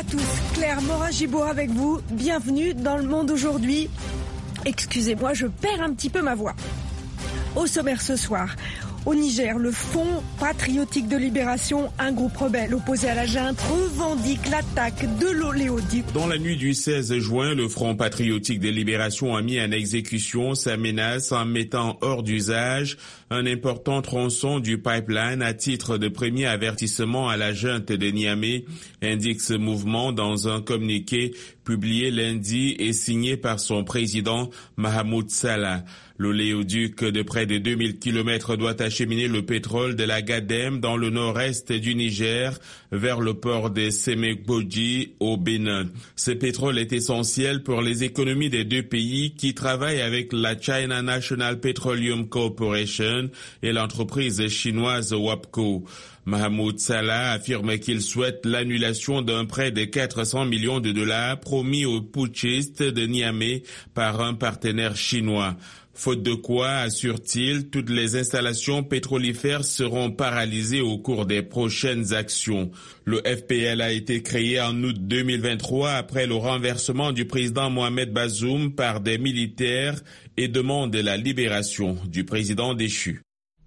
tous, Claire Morin-Gibaud avec vous. Bienvenue dans Le Monde aujourd'hui. Excusez-moi, je perds un petit peu ma voix. Au sommaire ce soir, au Niger, le Front patriotique de libération, un groupe rebelle opposé à la junte, revendique l'attaque de l'oléoduc. Dans la nuit du 16 juin, le Front patriotique de libération a mis en exécution sa menace en mettant hors d'usage un important tronçon du pipeline à titre de premier avertissement à la junte de Niamey, indique ce mouvement dans un communiqué publié lundi et signé par son président Mahamoud Salah. L'oléoduc de près de 2000 km doit acheminer le pétrole de la Gadem dans le nord-est du Niger vers le port de Semegboji au Bénin. Ce pétrole est essentiel pour les économies des deux pays qui travaillent avec la China National Petroleum Corporation et l'entreprise chinoise WAPCO. Mahamoud Salah affirme qu'il souhaite l'annulation d'un prêt de 400 millions de dollars promis aux putschistes de Niamey par un partenaire chinois. Faute de quoi, assure-t-il, toutes les installations pétrolifères seront paralysées au cours des prochaines actions. Le FPL a été créé en août 2023 après le renversement du président Mohamed Bazoum par des militaires et demande la libération du président déchu.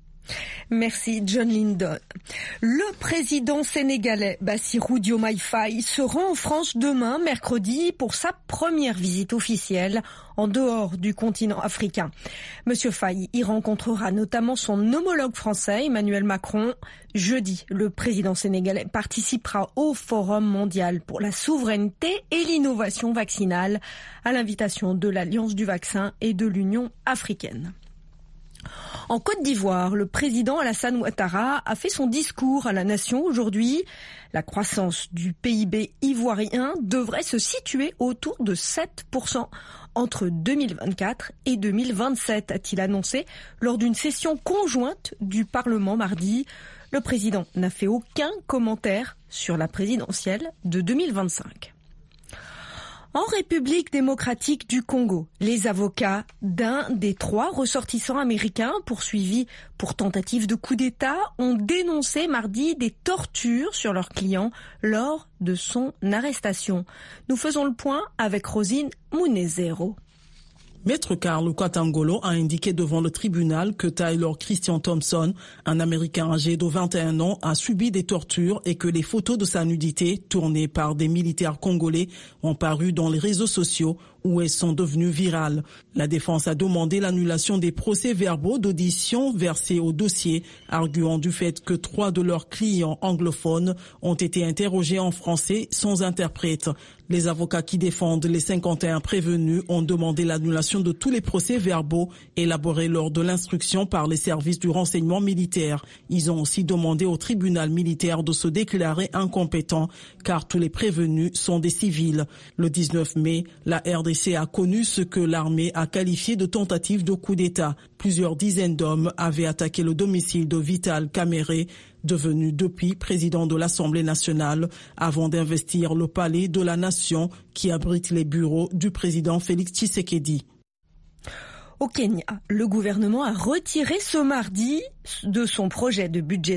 Merci John Lindon. Le président sénégalais Bassirou Diomaye Faye se rend en France demain, mercredi, pour sa première visite officielle en dehors du continent africain. Monsieur Faye y rencontrera notamment son homologue français, Emmanuel Macron. Jeudi, le président sénégalais participera au Forum mondial pour la souveraineté et l'innovation vaccinale à l'invitation de l'Alliance du vaccin et de l'Union africaine. En Côte d'Ivoire, le président Alassane Ouattara a fait son discours à la nation aujourd'hui. La croissance du PIB ivoirien devrait se situer autour de 7% entre 2024 et 2027, a-t-il annoncé lors d'une session conjointe du Parlement mardi. Le président n'a fait aucun commentaire sur la présidentielle de 2025. En République démocratique du Congo, les avocats d'un des 3 ressortissants américains poursuivis pour tentative de coup d'État ont dénoncé mardi des tortures sur leurs clients lors de son arrestation. Nous faisons le point avec Rosine Munezero. Maître Carlo Katangolo a indiqué devant le tribunal que Tyler Christian Thompson, un Américain âgé de 21 ans, a subi des tortures et que les photos de sa nudité, tournées par des militaires congolais, ont paru dans les réseaux sociaux où elles sont devenues virales. La défense a demandé l'annulation des procès-verbaux d'audition versés au dossier, arguant du fait que 3 de leurs clients anglophones ont été interrogés en français sans interprète. Les avocats qui défendent les 51 prévenus ont demandé l'annulation de tous les procès-verbaux élaborés lors de l'instruction par les services du renseignement militaire. Ils ont aussi demandé au tribunal militaire de se déclarer incompétent car tous les prévenus sont des civils. Le 19 mai, la RDC a connu ce que l'armée a qualifié de tentative de coup d'État. Plusieurs dizaines d'hommes avaient attaqué le domicile de Vital Kamerhe, devenu depuis président de l'Assemblée nationale, avant d'investir le palais de la nation qui abrite les bureaux du président Félix Tshisekedi. Au Kenya, le gouvernement a retiré ce mardi de son projet de budget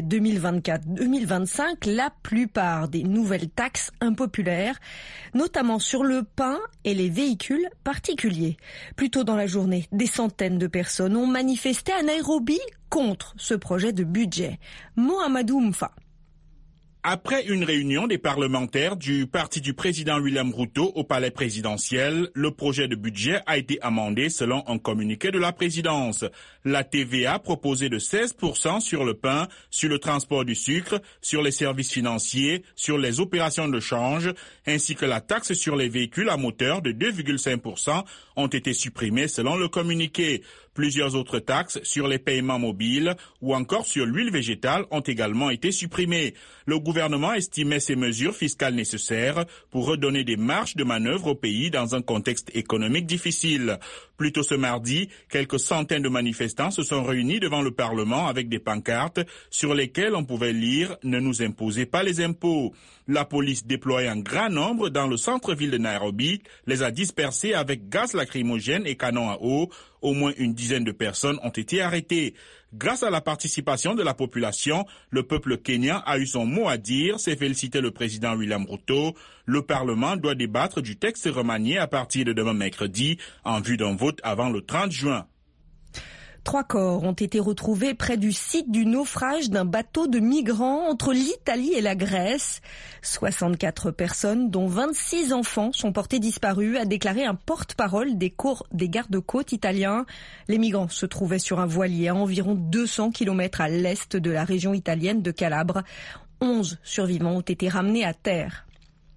2024-2025 la plupart des nouvelles taxes impopulaires, notamment sur le pain et les véhicules particuliers. Plus tôt dans la journée, des centaines de personnes ont manifesté à Nairobi contre ce projet de budget. Mohamedou Mfa. Après une réunion des parlementaires du parti du président William Ruto au palais présidentiel, le projet de budget a été amendé selon un communiqué de la présidence. La TVA proposée de 16% sur le pain, sur le transport du sucre, sur les services financiers, sur les opérations de change, ainsi que la taxe sur les véhicules à moteur de 2,5% ont été supprimées selon le communiqué. Plusieurs autres taxes sur les paiements mobiles ou encore sur l'huile végétale ont également été supprimées. Le gouvernement estimait ces mesures fiscales nécessaires pour redonner des marges de manœuvre au pays dans un contexte économique difficile. Plus tôt ce mardi, quelques centaines de manifestants se sont réunis devant le Parlement avec des pancartes sur lesquelles on pouvait lire « Ne nous imposez pas les impôts ». La police déployée en grand nombre dans le centre-ville de Nairobi les a dispersés avec gaz lacrymogène et canons à eau. Au moins une dizaines de personnes ont été arrêtées. Grâce à la participation de la population, le peuple kenyan a eu son mot à dire, s'est félicité le président William Ruto. Le Parlement doit débattre du texte remanié à partir de demain mercredi en vue d'un vote avant le 30 juin. 3 corps ont été retrouvés près du site du naufrage d'un bateau de migrants entre l'Italie et la Grèce. 64 personnes, dont 26 enfants, sont portées disparues, a déclaré un porte-parole des gardes-côtes italiens. Les migrants se trouvaient sur un voilier à environ 200 km à l'est de la région italienne de Calabre. 11 survivants ont été ramenés à terre.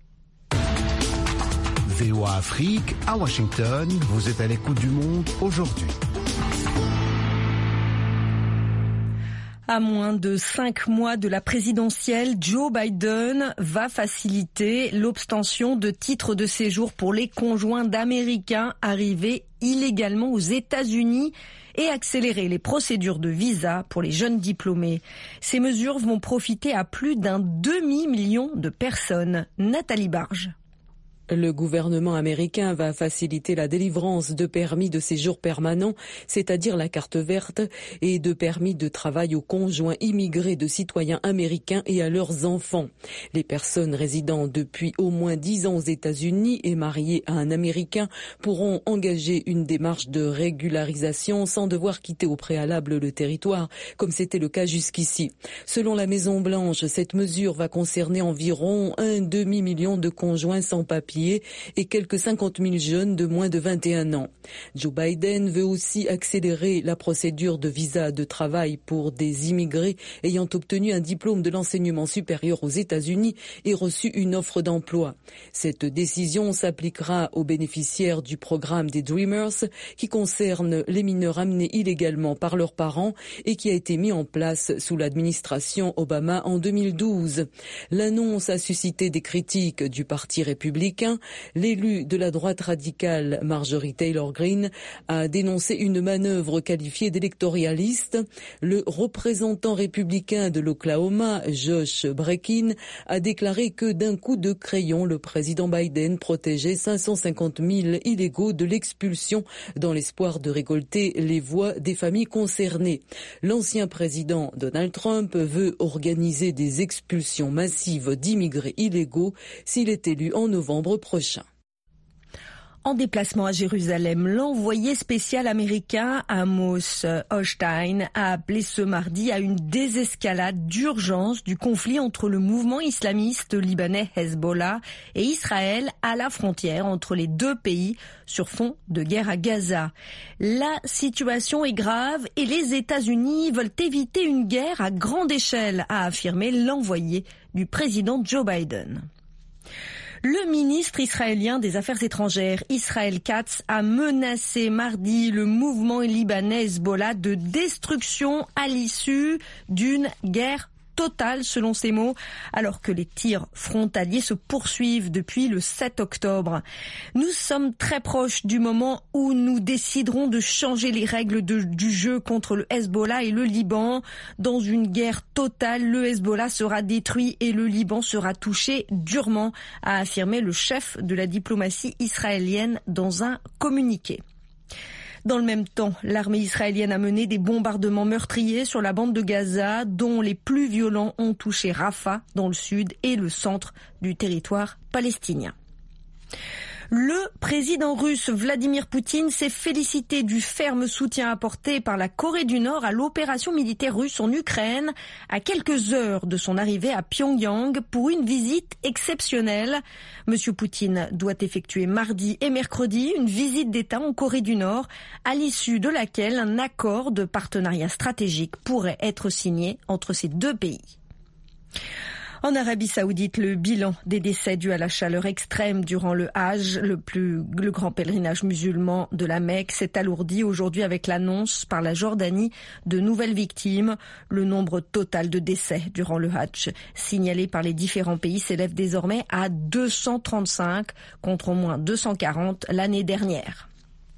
VOA Afrique, à Washington, vous êtes à l'écoute du monde aujourd'hui. À moins de 5 mois de la présidentielle, Joe Biden va faciliter l'obtention de titres de séjour pour les conjoints d'Américains arrivés illégalement aux États-Unis et accélérer les procédures de visa pour les jeunes diplômés. Ces mesures vont profiter à plus d'un demi-million de personnes. Nathalie Barge. Le gouvernement américain va faciliter la délivrance de permis de séjour permanent, c'est-à-dire la carte verte, et de permis de travail aux conjoints immigrés de citoyens américains et à leurs enfants. Les personnes résidant depuis au moins 10 ans aux États-Unis et mariées à un Américain pourront engager une démarche de régularisation sans devoir quitter au préalable le territoire, comme c'était le cas jusqu'ici. Selon la Maison-Blanche, cette mesure va concerner environ un demi-million de conjoints sans papier et quelques 50 000 jeunes de moins de 21 ans. Joe Biden veut aussi accélérer la procédure de visa de travail pour des immigrés ayant obtenu un diplôme de l'enseignement supérieur aux États-Unis et reçu une offre d'emploi. Cette décision s'appliquera aux bénéficiaires du programme des Dreamers qui concerne les mineurs amenés illégalement par leurs parents et qui a été mis en place sous l'administration Obama en 2012. L'annonce a suscité des critiques du Parti républicain. L'élu de la droite radicale Marjorie Taylor Greene a dénoncé une manœuvre qualifiée d'électoraliste. Le représentant républicain de l'Oklahoma, Josh Brekin, a déclaré que d'un coup de crayon, le président Biden protégeait 550 000 illégaux de l'expulsion dans l'espoir de récolter les voix des familles concernées. L'ancien président Donald Trump veut organiser des expulsions massives d'immigrés illégaux s'il est élu en novembre prochain. En déplacement à Jérusalem, l'envoyé spécial américain Amos Hochstein a appelé ce mardi à une désescalade d'urgence du conflit entre le mouvement islamiste libanais Hezbollah et Israël à la frontière entre les deux pays sur fond de guerre à Gaza. La situation est grave et les États-Unis veulent éviter une guerre à grande échelle, a affirmé l'envoyé du président Joe Biden. Le ministre israélien des Affaires étrangères, Israel Katz, a menacé mardi le mouvement libanais Hezbollah de destruction à l'issue d'une guerre totale, selon ses mots, alors que les tirs frontaliers se poursuivent depuis le 7 octobre. Nous sommes très proches du moment où nous déciderons de changer les règles du jeu contre le Hezbollah et le Liban. Dans une guerre totale, le Hezbollah sera détruit et le Liban sera touché durement, a affirmé le chef de la diplomatie israélienne dans un communiqué. Dans le même temps, l'armée israélienne a mené des bombardements meurtriers sur la bande de Gaza, dont les plus violents ont touché Rafah, dans le sud, et le centre du territoire palestinien. Le président russe Vladimir Poutine s'est félicité du ferme soutien apporté par la Corée du Nord à l'opération militaire russe en Ukraine à quelques heures de son arrivée à Pyongyang pour une visite exceptionnelle. Monsieur Poutine doit effectuer mardi et mercredi une visite d'État en Corée du Nord, à l'issue de laquelle un accord de partenariat stratégique pourrait être signé entre ces deux pays. En Arabie Saoudite, le bilan des décès dus à la chaleur extrême durant le Hajj, le grand pèlerinage musulman de la Mecque, s'est alourdi aujourd'hui avec l'annonce par la Jordanie de nouvelles victimes. Le nombre total de décès durant le Hajj signalé par les différents pays s'élève désormais à 235 contre au moins 240 l'année dernière.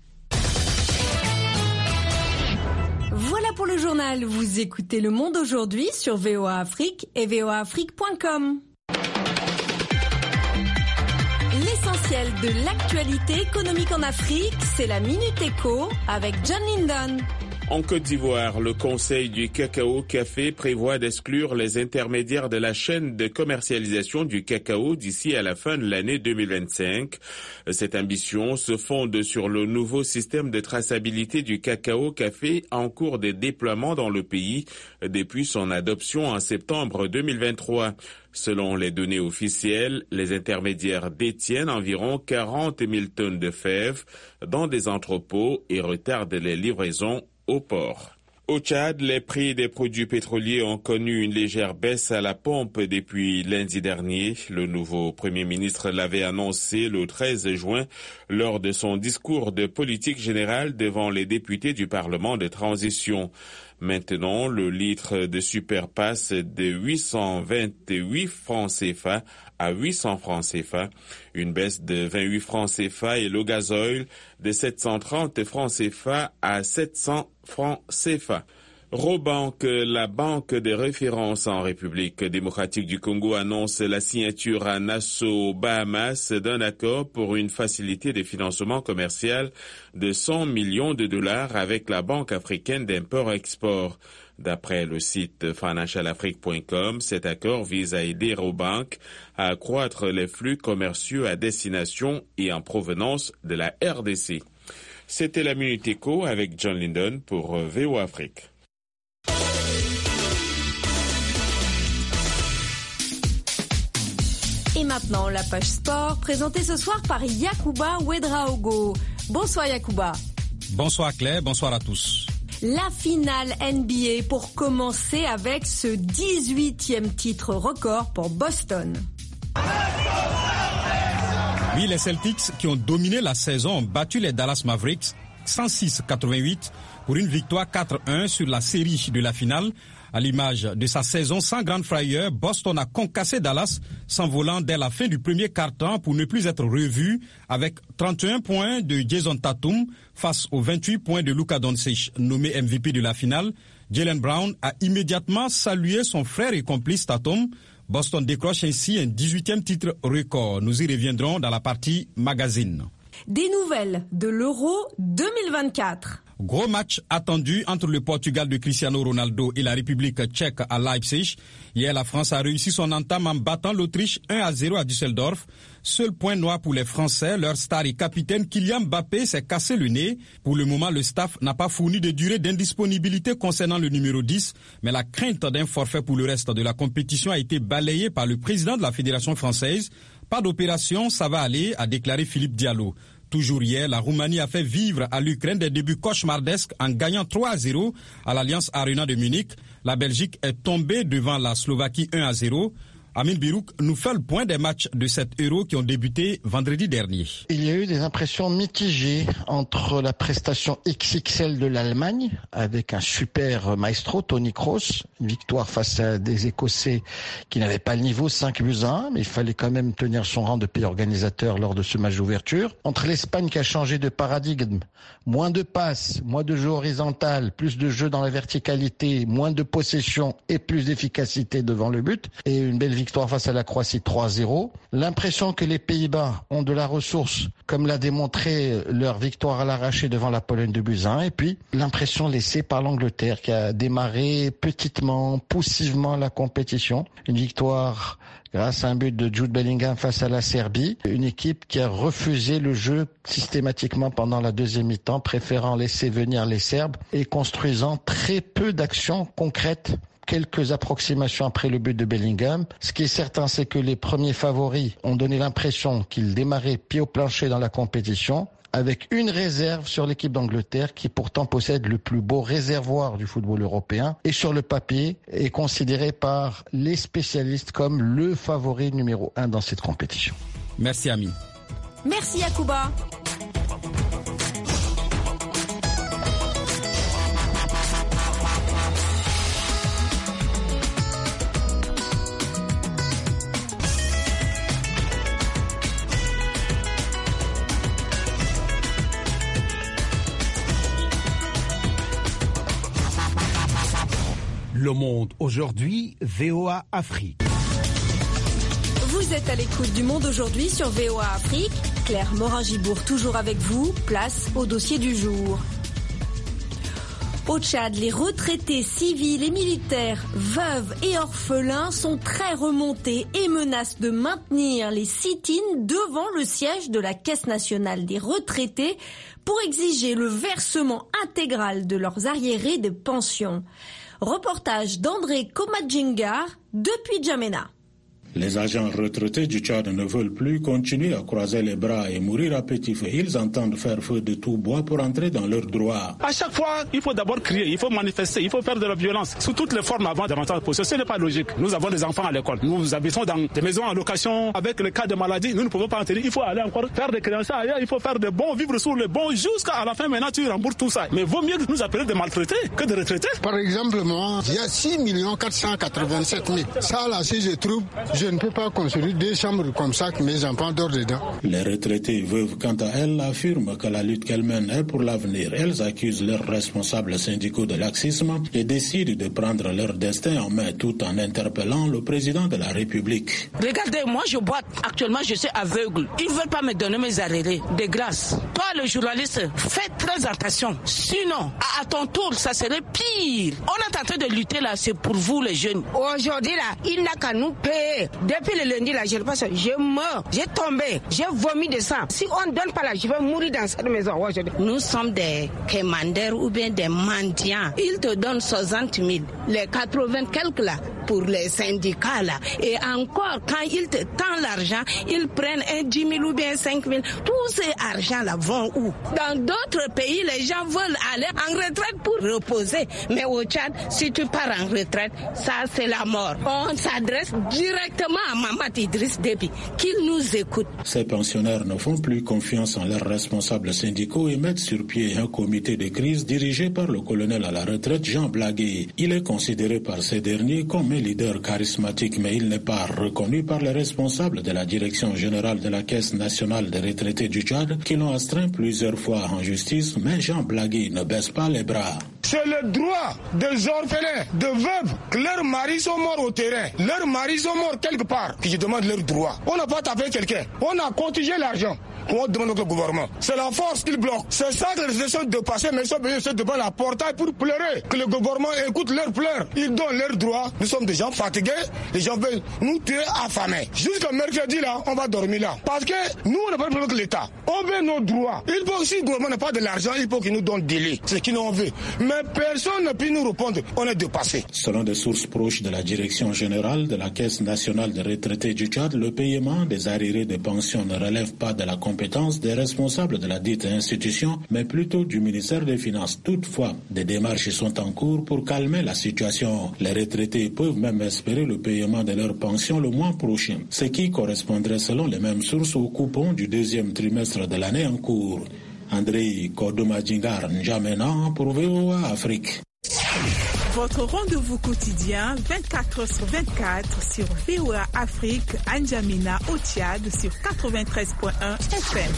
Voilà pour le journal. Vous écoutez Le Monde aujourd'hui sur VOA Afrique et voaafrique.com. Les L'essentiel de l'actualité économique en Afrique, c'est la Minute Éco avec John Lindon. En Côte d'Ivoire, le Conseil du cacao café prévoit d'exclure les intermédiaires de la chaîne de commercialisation du cacao d'ici à la fin de l'année 2025. Cette ambition se fonde sur le nouveau système de traçabilité du cacao café en cours de déploiement dans le pays depuis son adoption en septembre 2023. Selon les données officielles, les intermédiaires détiennent environ 40 000 tonnes de fèves dans des entrepôts et retardent les livraisons au port. Au Tchad, les prix des produits pétroliers ont connu une légère baisse à la pompe depuis lundi dernier. Le nouveau Premier ministre l'avait annoncé le 13 juin lors de son discours de politique générale devant les députés du Parlement de transition. Maintenant, le litre de super passe de 828 francs CFA à 800 francs CFA, une baisse de 28 francs CFA, et le gazoil de 730 francs CFA à 700 francs CFA. Robank, la banque de référence en République démocratique du Congo, annonce la signature à Nassau, Bahamas, d'un accord pour une facilité de financement commercial de 100 millions de dollars avec la Banque africaine d'import-export. D'après le site financialafrique.com, cet accord vise à aider Robank à accroître les flux commerciaux à destination et en provenance de la RDC. C'était la Minute Éco avec John Lindon pour VOA Afrique. Et maintenant, la page sport, présentée ce soir par Yacouba Ouedraogo. Bonsoir Yacouba. Bonsoir Claire, bonsoir à tous. La finale NBA pour commencer avec ce 18e titre record pour Boston. Oui, les Celtics qui ont dominé la saison ont battu les Dallas Mavericks 106-88 pour une victoire 4-1 sur la série de la finale. À l'image de sa saison sans grande frayeur, Boston a concassé Dallas, s'envolant dès la fin du premier quart-temps pour ne plus être revu, avec 31 points de Jason Tatum face aux 28 points de Luka Doncic, nommé MVP de la finale. Jaylen Brown a immédiatement salué son frère et complice Tatum. Boston décroche ainsi un 18e titre record. Nous y reviendrons dans la partie magazine. Des nouvelles de l'Euro 2024. Gros match attendu entre le Portugal de Cristiano Ronaldo et la République tchèque à Leipzig. Hier, la France a réussi son entame en battant l'Autriche 1-0 à Düsseldorf. Seul point noir pour les Français, leur star et capitaine Kylian Mbappé s'est cassé le nez. Pour le moment, le staff n'a pas fourni de durée d'indisponibilité concernant le numéro 10, mais la crainte d'un forfait pour le reste de la compétition a été balayée par le président de la Fédération française. Pas d'opération, ça va aller, a déclaré Philippe Diallo. Toujours hier, la Roumanie a fait vivre à l'Ukraine des débuts cauchemardesques en gagnant 3-0 à l'Alliance Arena de Munich. La Belgique est tombée devant la Slovaquie 1-0. Amin Birouk nous fait le point des matchs de cet Euro qui ont débuté vendredi dernier. Il y a eu des impressions mitigées entre la prestation XXL de l'Allemagne avec un super maestro, Toni Kroos, une victoire face à des Écossais qui n'avaient pas le niveau, 5-1, mais il fallait quand même tenir son rang de pays organisateur lors de ce match d'ouverture. Entre l'Espagne qui a changé de paradigme, moins de passes, moins de jeu horizontal, plus de jeu dans la verticalité, moins de possession et plus d'efficacité devant le but, et une belle victoire face à la Croatie 3-0. L'impression que les Pays-Bas ont de la ressource, comme l'a démontré leur victoire à l'arraché devant la Pologne de buts 1. Et puis l'impression laissée par l'Angleterre qui a démarré petitement, poussivement la compétition. Une victoire grâce à un but de Jude Bellingham face à la Serbie. Une équipe qui a refusé le jeu systématiquement pendant la deuxième mi-temps, préférant laisser venir les Serbes et construisant très peu d'actions concrètes. Quelques approximations après le but de Bellingham. Ce qui est certain, c'est que les premiers favoris ont donné l'impression qu'ils démarraient pied au plancher dans la compétition, avec une réserve sur l'équipe d'Angleterre qui pourtant possède le plus beau réservoir du football européen et sur le papier est considéré par les spécialistes comme le favori numéro 1 dans cette compétition. Merci Ami. Merci Yacouba. Le monde aujourd'hui, VOA Afrique. Vous Vous êtes à l'écoute du Monde aujourd'hui sur VOA Afrique. Claire Morin-Gibourg toujours avec vous. Place au dossier du jour. Au Tchad, les retraités civils et militaires, veuves et orphelins sont très remontés et menacent de maintenir les sit-ins devant le siège de la Caisse nationale des retraités pour exiger le versement intégral de leurs arriérés de pension. Reportage d'André Komadjingar depuis Djamena. Les agents retraités du Tchad ne veulent plus continuer à croiser les bras et mourir à petit feu. Ils entendent faire feu de tout bois pour entrer dans leurs droits. À chaque fois, il faut d'abord crier, il faut manifester, il faut faire de la violence sous toutes les formes avant d'entrer en position. Ce n'est pas logique. Nous avons des enfants à l'école. Nous habitons dans des maisons en location avec le cas de maladie. Nous ne pouvons pas entrer. Il faut aller encore faire des créances ailleurs. Il faut faire des bons, vivre sur les bons jusqu'à la fin. Maintenant, tu rembourses tout ça. Mais vaut mieux nous appeler des maltraités que des retraités. Par exemple, moi, il y a 6 487 000. Ça, là, si je trouve, je ne peux pas construire des chambres comme ça que mes enfants dorment dedans. Les retraités veuves, quant à elles, affirment que la lutte qu'elles mènent est pour l'avenir. Elles accusent leurs responsables syndicaux de laxisme et décident de prendre leur destin en main tout en interpellant le président de la République. Regardez, moi je boite. Actuellement, je suis aveugle. Ils ne veulent pas me donner mes arriérés. De grâce. Toi, le journaliste, fais très attention. Sinon, à ton tour, ça serait pire. On est en train de lutter là, c'est pour vous les jeunes. Aujourd'hui là, il n'a qu'à nous payer. Depuis le lundi là, je le passe, je meurs, j'ai tombé, j'ai vomi de sang. Si on ne donne pas là, je vais mourir dans cette maison. Nous sommes des commandeurs ou bien des mendiants. Ils te donnent 60 000, les 80 quelques là, pour les syndicats là. Et encore, quand ils te tendent l'argent, ils prennent un 10 000 ou bien 5 000. Tous ces argents là vont où? Dans d'autres pays, les gens veulent aller en retraite pour reposer. Mais au Tchad, si tu pars en retraite, ça c'est la mort. On s'adresse directement à Mahamat Idriss Déby, qu'il nous écoute. Ces pensionnaires ne font plus confiance en leurs responsables syndicaux et mettent sur pied un comité de crise dirigé par le colonel à la retraite Jean Blagué. Il est considéré par ces derniers comme un leader charismatique, mais il n'est pas reconnu par les responsables de la direction générale de la Caisse nationale des retraités du Tchad qui l'ont astreint plusieurs fois en justice, mais Jean Blagué ne baisse pas les bras. C'est le droit des orphelins, de veuves, que leurs maris sont morts au terrain. Leurs maris sont morts quelque part, que je demande leurs droits. On n'a pas tapé quelqu'un, on a contigé l'argent. On demande au gouvernement. C'est la force qu'il bloque. C'est ça que les essaient de passer, mais ils sont venus devant la portail pour pleurer. Que le gouvernement écoute leurs pleurs. Ils donnent leurs droits. Nous sommes des gens fatigués. Les gens veulent nous tuer affamés. Jusqu'à mercredi, là, on va dormir là. Parce que nous, on n'a pas de problème avec l'État. On veut nos droits. Il faut que si le gouvernement n'a pas de l'argent, il faut qu'il nous donne des lits. C'est ce qu'il nous veut. Mais personne ne peut nous répondre. On est dépassés. Selon des sources proches de la direction générale de la Caisse nationale des retraités du Tchad, le paiement des arriérés de pension ne relève pas de la compétence des responsables de la dite institution, mais plutôt du ministère des Finances. Toutefois, des démarches sont en cours pour calmer la situation. Les retraités peuvent même espérer le paiement de leur pension le mois prochain, ce qui correspondrait selon les mêmes sources au coupon du deuxième trimestre de l'année en cours. André Komadjingar, N'Djamena pour VOA Afrique. Votre rendez-vous quotidien 24h sur 24 sur VOA Afrique, à N'Djamena au Tchad sur 93.1 FM.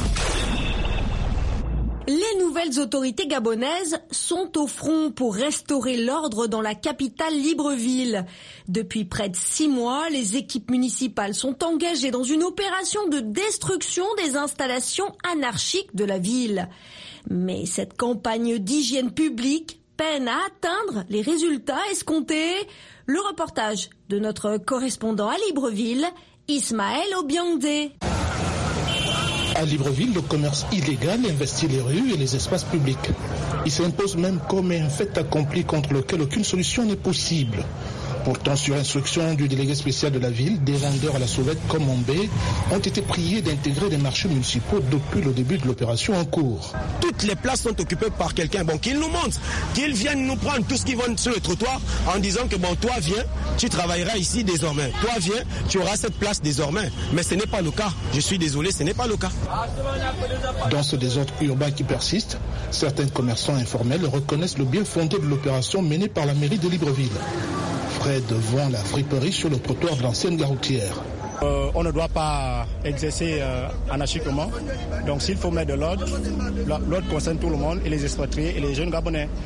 Les nouvelles autorités gabonaises sont au front pour restaurer l'ordre dans la capitale Libreville. Depuis près de 6 mois, les équipes municipales sont engagées dans une opération de destruction des installations anarchiques de la ville. Mais cette campagne d'hygiène publique peine à atteindre les résultats escomptés. Le reportage de notre correspondant à Libreville, Ismaël Obiangdé. À Libreville, le commerce illégal investit les rues et les espaces publics. Il s'impose même comme un fait accompli contre lequel aucune solution n'est possible. Pourtant, sur instruction du délégué spécial de la ville, des vendeurs à la sauvette comme Ombé ont été priés d'intégrer les marchés municipaux depuis le début de l'opération en cours. Toutes les places sont occupées par quelqu'un. Bon, qu'il nous montre, qu'il vienne nous prendre tout ce qui va sur le trottoir en disant que bon, toi viens, tu travailleras ici désormais. Toi viens, tu auras cette place désormais. Mais ce n'est pas le cas. Je suis désolé, ce n'est pas le cas. Dans ce désordre urbain qui persiste, certains commerçants informels reconnaissent le bien fondé de l'opération menée par la mairie de Libreville. Près devant la friperie sur le trottoir de l'ancienne gare routière. On ne doit pas exercer anarchiquement. Donc s'il faut mettre de l'ordre, l'ordre concerne tout le monde, et les expatriés et les jeunes Gabonais.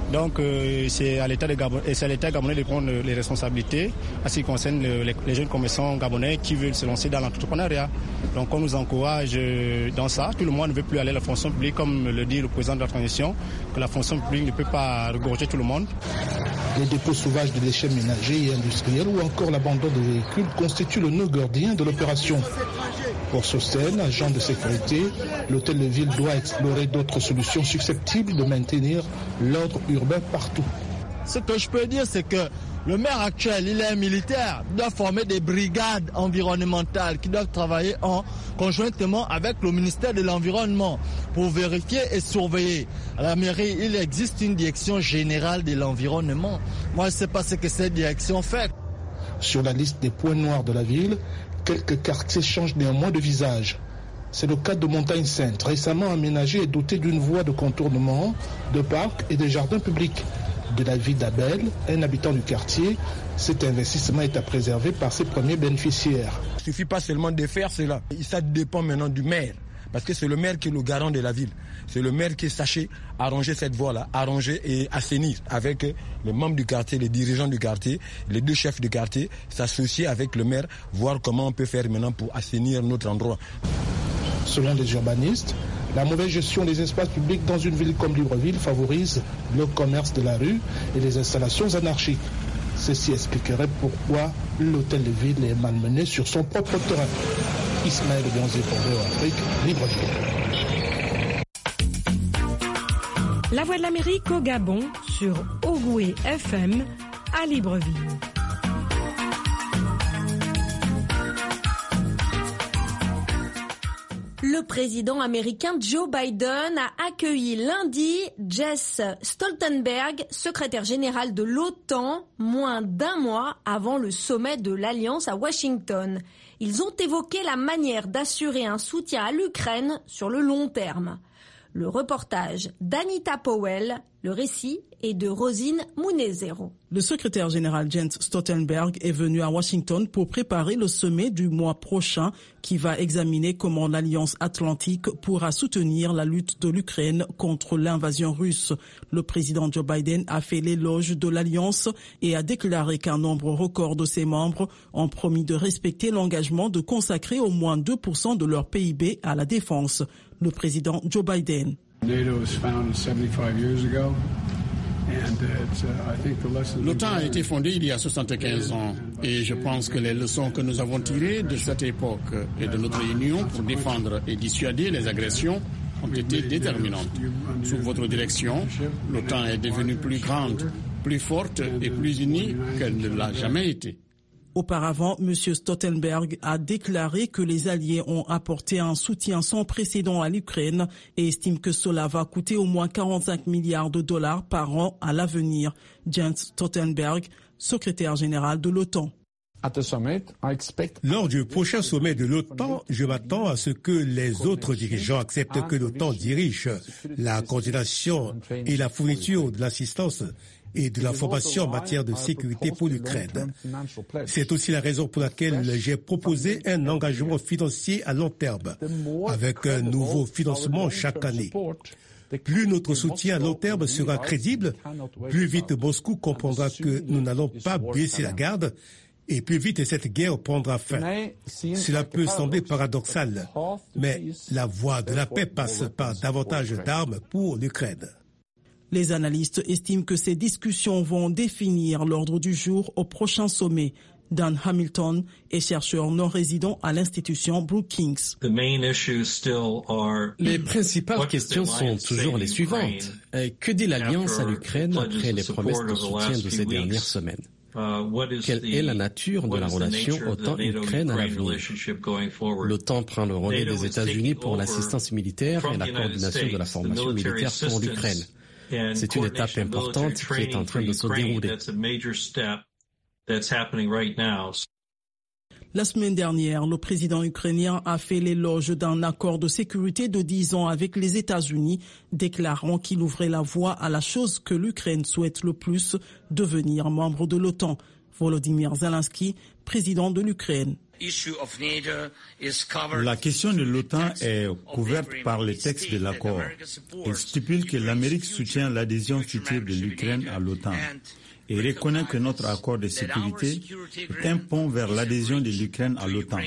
Donc c'est à l'État gabonais de prendre les responsabilités en ce qui concerne les jeunes commerçants gabonais qui veulent se lancer dans l'entrepreneuriat. Donc on nous encourage dans ça. Tout le monde ne veut plus aller à la fonction publique, comme le dit le président de la transition, que la fonction publique ne peut pas regorger tout le monde. Les dépôts sauvages de déchets ménagers et industriels ou encore l'abandon de véhicules constituent le nœud gardien de l'opération. Pour Sosten, agent de sécurité, l'hôtel de ville doit explorer d'autres solutions susceptibles de maintenir l'ordre urbain partout. Ce que je peux dire, c'est que le maire actuel, il est militaire, il doit former des brigades environnementales qui doivent travailler conjointement avec le ministère de l'Environnement pour vérifier et surveiller. À la mairie, il existe une direction générale de l'environnement. Moi, je ne sais pas ce que cette direction fait. Sur la liste des points noirs de la ville, quelques quartiers changent néanmoins de visage. C'est le cas de Montagne Sainte, récemment aménagé et doté d'une voie de contournement, de parcs et de jardins publics. De la vie d'Abel, un habitant du quartier, cet investissement est à préserver par ses premiers bénéficiaires. Il ne suffit pas seulement de faire cela. Ça dépend maintenant du maire, parce que c'est le maire qui est le garant de la ville. C'est le maire qui est saché arranger cette voie-là, arranger et assainir avec les membres du quartier, les dirigeants du quartier, les deux chefs du quartier, s'associer avec le maire, voir comment on peut faire maintenant pour assainir notre endroit. Selon les urbanistes, la mauvaise gestion des espaces publics dans une ville comme Libreville favorise le commerce de la rue et les installations anarchiques. Ceci expliquerait pourquoi l'hôtel de ville est malmené sur son propre terrain. Ismaël Bianzé pour VOA Afrique, Libreville. La Voix de l'Amérique au Gabon sur Ogoué FM à Libreville. Le président américain Joe Biden a accueilli lundi Jens Stoltenberg, secrétaire général de l'OTAN, moins d'un mois avant le sommet de l'Alliance à Washington. Ils ont évoqué la manière d'assurer un soutien à l'Ukraine sur le long terme. Le reportage d'Anita Powell, le récit est de Rosine Munezero. Le secrétaire général Jens Stoltenberg est venu à Washington pour préparer le sommet du mois prochain qui va examiner comment l'Alliance Atlantique pourra soutenir la lutte de l'Ukraine contre l'invasion russe. Le président Joe Biden a fait l'éloge de l'Alliance et a déclaré qu'un nombre record de ses membres ont promis de respecter l'engagement de consacrer au moins 2% de leur PIB à la défense. Le président Joe Biden. L'OTAN a été fondée il y a 75 ans et je pense que les leçons que nous avons tirées de cette époque et de notre union pour défendre et dissuader les agressions ont été déterminantes. Sous votre direction, l'OTAN est devenue plus grande, plus forte et plus unie qu'elle ne l'a jamais été. Auparavant, M. Stoltenberg a déclaré que les Alliés ont apporté un soutien sans précédent à l'Ukraine et estime que cela va coûter au moins 45 milliards de dollars par an à l'avenir. Jens Stoltenberg, secrétaire général de l'OTAN. Lors du prochain sommet de l'OTAN, je m'attends à ce que les autres dirigeants acceptent que l'OTAN dirige la coordination et la fourniture de l'assistance et de l'information en matière de sécurité pour l'Ukraine. C'est aussi la raison pour laquelle j'ai proposé un engagement financier à long terme, avec un nouveau financement chaque année. Plus notre soutien à long terme sera crédible, plus vite Moscou comprendra que nous n'allons pas baisser la garde, et plus vite cette guerre prendra fin. Cela peut sembler paradoxal, mais la voie de la paix passe par davantage d'armes pour l'Ukraine. Les analystes estiment que ces discussions vont définir l'ordre du jour au prochain sommet. Dan Hamilton est chercheur non résident à l'institution Brookings. Les principales questions sont toujours les suivantes. Que dit l'Alliance à l'Ukraine après les promesses de soutien de ces dernières semaines? Quelle est la nature de la relation OTAN-Ukraine à l'avenir? L'OTAN prend le relais des États-Unis pour l'assistance militaire et la coordination de la formation militaire pour l'Ukraine. C'est une étape importante qui est en train de se dérouler. La semaine dernière, le président ukrainien a fait l'éloge d'un accord de sécurité de 10 ans avec les États-Unis, déclarant qu'il ouvrait la voie à la chose que l'Ukraine souhaite le plus, devenir membre de l'OTAN. Volodymyr Zelensky, président de l'Ukraine. La question de l'OTAN est couverte par les textes de l'accord. Il stipule que l'Amérique soutient l'adhésion future de l'Ukraine à l'OTAN et reconnaît que notre accord de sécurité est un pont vers l'adhésion de l'Ukraine à l'OTAN.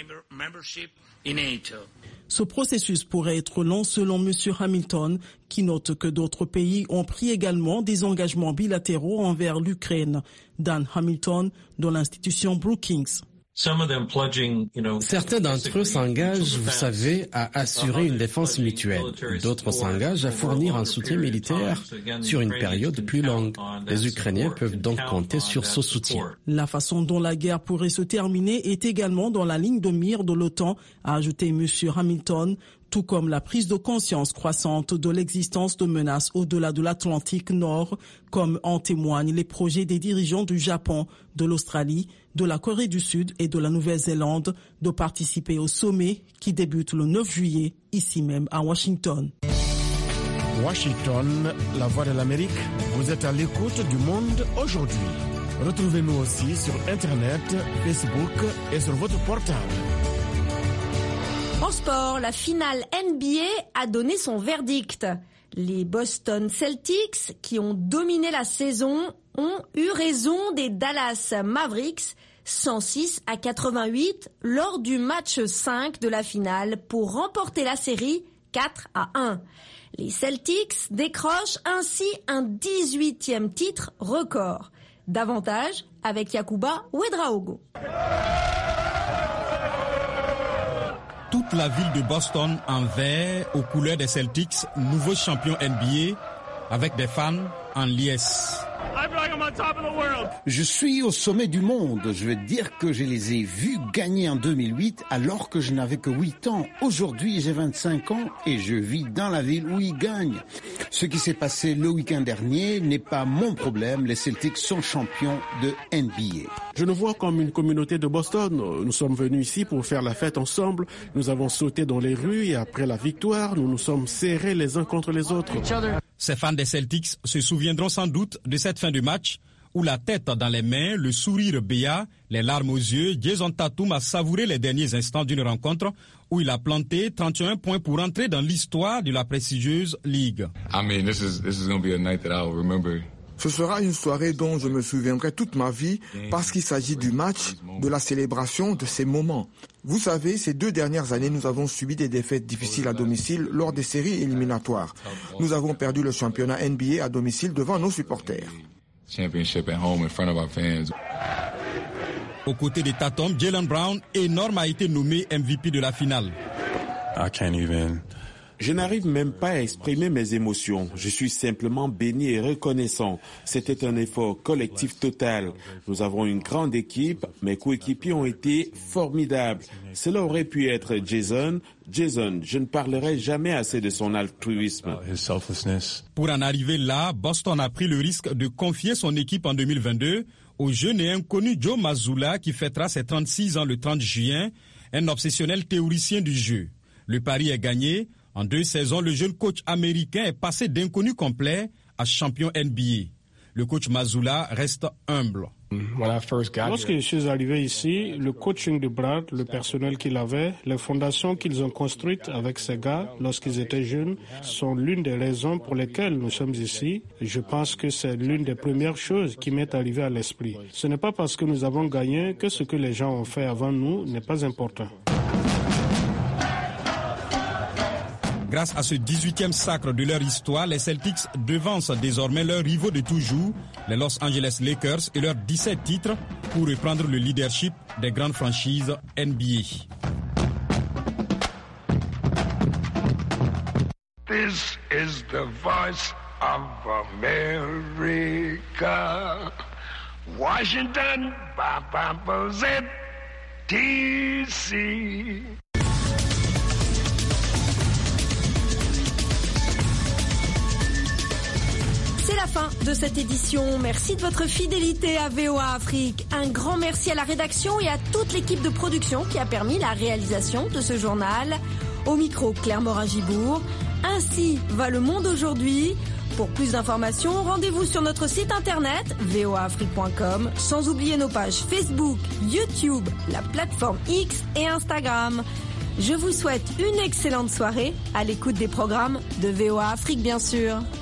Ce processus pourrait être long selon M. Hamilton, qui note que d'autres pays ont pris également des engagements bilatéraux envers l'Ukraine. Dan Hamilton, de l'institution Brookings. Certains d'entre eux s'engagent, vous savez, à assurer une défense mutuelle. D'autres s'engagent à fournir un soutien militaire sur une période plus longue. Les Ukrainiens peuvent donc compter sur ce soutien. La façon dont la guerre pourrait se terminer est également dans la ligne de mire de l'OTAN, a ajouté M. Hamilton, tout comme la prise de conscience croissante de l'existence de menaces au-delà de l'Atlantique Nord, comme en témoignent les projets des dirigeants du Japon, de l'Australie, de la Corée du Sud et de la Nouvelle-Zélande de participer au sommet qui débute le 9 juillet, ici même à Washington. Washington, la voix de l'Amérique, vous êtes à l'écoute du monde aujourd'hui. Retrouvez-nous aussi sur Internet, Facebook et sur votre portable. En sport, la finale NBA a donné son verdict. Les Boston Celtics, qui ont dominé la saison, ont eu raison des Dallas Mavericks 106-88 lors du match 5 de la finale pour remporter la série 4-1. Les Celtics décrochent ainsi un 18e titre record. Davantage avec Yacouba Ouedraogo. Toute la ville de Boston en vert aux couleurs des Celtics, nouveau champion NBA, avec des fans en liesse. Je suis au sommet du monde. Je veux dire que je les ai vus gagner en 2008 alors que je n'avais que 8 ans. Aujourd'hui, j'ai 25 ans et je vis dans la ville où ils gagnent. Ce qui s'est passé le week-end dernier n'est pas mon problème. Les Celtics sont champions de NBA. Je nous vois comme une communauté de Boston. Nous sommes venus ici pour faire la fête ensemble. Nous avons sauté dans les rues et après la victoire, nous nous sommes serrés les uns contre les autres. Ces fans des Celtics se souviendront sans doute de cette fin de match où la tête dans les mains, le sourire béat, les larmes aux yeux, Jason Tatum a savouré les derniers instants d'une rencontre où il a planté 31 points pour entrer dans l'histoire de la prestigieuse ligue. Ce sera une soirée dont je me souviendrai toute ma vie parce qu'il s'agit du match, de la célébration, de ces moments. Vous savez, ces 2 dernières années, nous avons subi des défaites difficiles à domicile lors des séries éliminatoires. Nous avons perdu le championnat NBA à domicile devant nos supporters. Aux côtés de Tatum, Jaylen Brown, énorme, a été nommé MVP de la finale. Je n'arrive même pas à exprimer mes émotions. Je suis simplement béni et reconnaissant. C'était un effort collectif total. Nous avons une grande équipe. Mes coéquipiers ont été formidables. Cela aurait pu être Jason. Je ne parlerai jamais assez de son altruisme. Pour en arriver là, Boston a pris le risque de confier son équipe en 2022 au jeune et inconnu Joe Mazzulla qui fêtera ses 36 ans le 30 juin, un obsessionnel théoricien du jeu. Le pari est gagné. En 2 saisons, le jeune coach américain est passé d'inconnu complet à champion NBA. Le coach Mazzulla reste humble. Lorsque je suis arrivé ici, le coaching de Brad, le personnel qu'il avait, les fondations qu'ils ont construites avec ces gars lorsqu'ils étaient jeunes sont l'une des raisons pour lesquelles nous sommes ici. Je pense que c'est l'une des premières choses qui m'est arrivée à l'esprit. Ce n'est pas parce que nous avons gagné que ce que les gens ont fait avant nous n'est pas important. Grâce à ce 18e sacre de leur histoire, les Celtics devancent désormais leurs rivaux de toujours, les Los Angeles Lakers, et leurs 17 titres pour reprendre le leadership des grandes franchises NBA. This is the voice of America. Washington, D.C. C'est la fin de cette édition. Merci de votre fidélité à VOA Afrique. Un grand merci à la rédaction et à toute l'équipe de production qui a permis la réalisation de ce journal. Au micro, Claire Morin-Gibourg. Ainsi va le monde aujourd'hui. Pour plus d'informations, rendez-vous sur notre site internet voaafrique.com, sans oublier nos pages Facebook, YouTube, la plateforme X et Instagram. Je vous souhaite une excellente soirée à l'écoute des programmes de VOA Afrique, bien sûr.